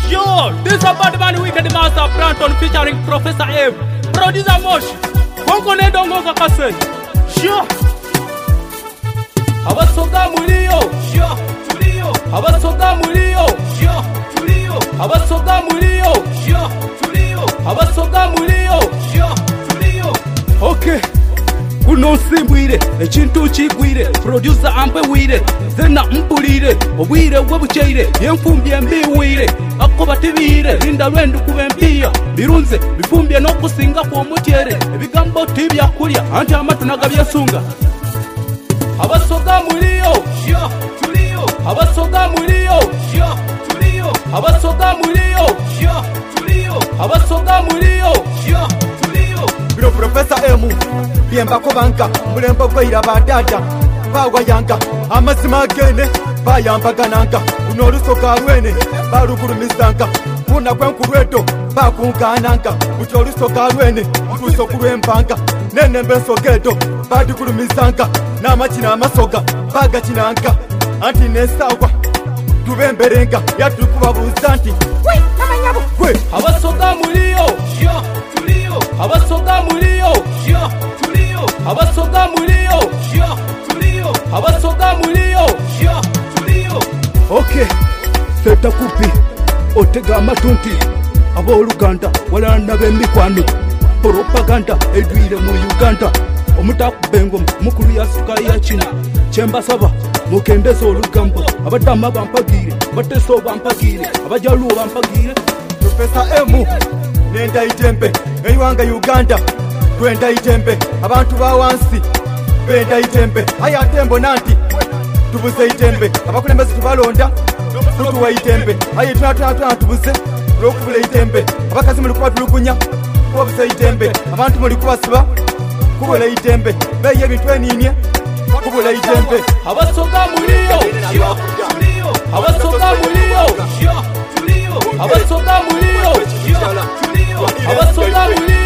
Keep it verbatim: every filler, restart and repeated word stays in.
Yo, this is a bad man wicked master Branton featuring Professor M. Producer Mosh. Kongo ne dongo kakase. Yo. Abasoga mulio. Yo. Tulio. Abasoga mulio. Yo. Tulio. Abasoga mulio. Yo. Tulio. Abasoga mulio. Yo. Tulio. Okay. Kuno simbwire ekintu kigwire producer ampe wire zena mpulire obwire webukyire yenfumbye embiwire akoba tibire linda lwendu kuba empiya birunze bifumbye n'okusinga kw'omutyere ebigambo tibyakulya anti amatu nagabyesunga abasoga muliyo yo tuliyo abasoga muliyo yo tuliyo abasoga muliyo yo tuliyo abasoga muliyo yo tuliyo biro Professor M byembako banka mulembo gweira badada bagwayanga amazima gene bayambagananga unolusoka lwene balugulumisanga kuna kwenkulweto bakungananga utyolusoka lwene lusokulwembanga nene mbesogeto badigulumisanga n'amakina amasoga bagakinanga anti nesawa tubemberenga yatukubabuza nti we namanyabo we abasoga muliyo yo tuliyo abasoga muliyo yo abasoga muliyo yo tuliyo abasoga muliyo yo tuliyo. Okay, seta kupi otega amatunti aboluganda walana b'emikwano propaganda edwire mu Uganda omutakubengo mukulu yasuka ya China kyembasaba mukendeza olugambo abadama bampagire bateso bampagire abajaluo bampagire Professor M nenda itembe eyiwanga Uganda twenda itembe abantu bawansi benda itembe aya tembo nanti tubuze itembe abakulembeze tubalonda tutuwa itembe aye tunatuna tubuze lokubula itembe abakazi mulikuba tulugunya kubabuze itembe abantu mulikubasiba kubula itembe beye ebintu eninye kubula itembe abasoga muliyo yo tuliyo abasoga muliyo yo tuliyo abasoga muliyo yo tuliyo abasoga muliyo